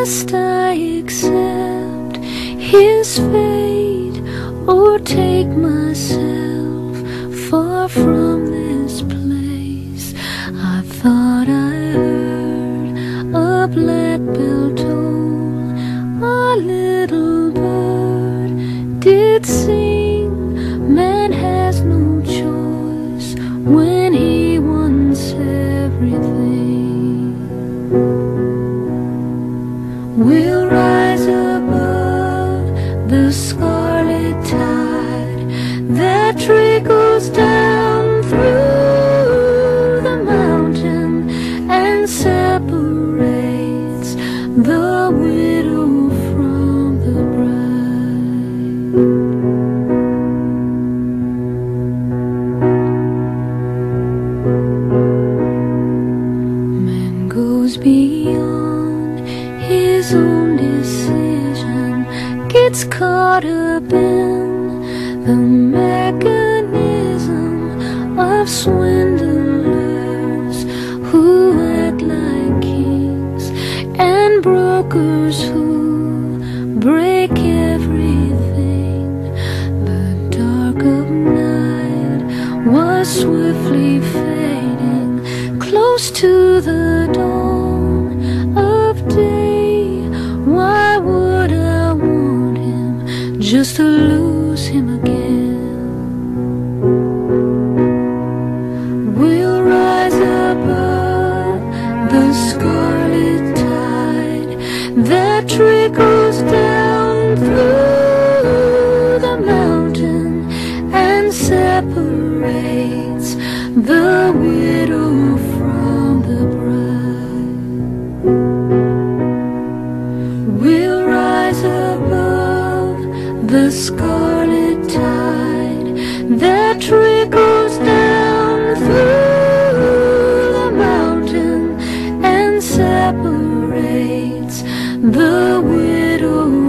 Must I accept his fate or take myself far from this place? I thought I heard a blackbell toll, a little bird did sing. Man has no choice when he wants everything. We'll rise above the scarlet tide that trickles down through the mountain and separates the widow from the bride. Man goes beyond his own decision, gets caught up in the mechanism of swindlers who act like kings and brokers who break everything. The dark of night was swiftly fading, close to the dawn of day. Why would I want him just to lose him again? We'll rise above the scarlet tide that trickles down through the mountain and separates the widow from the bride. We'll rise above the scarlet tide that trickles down through the mountain and separates the widow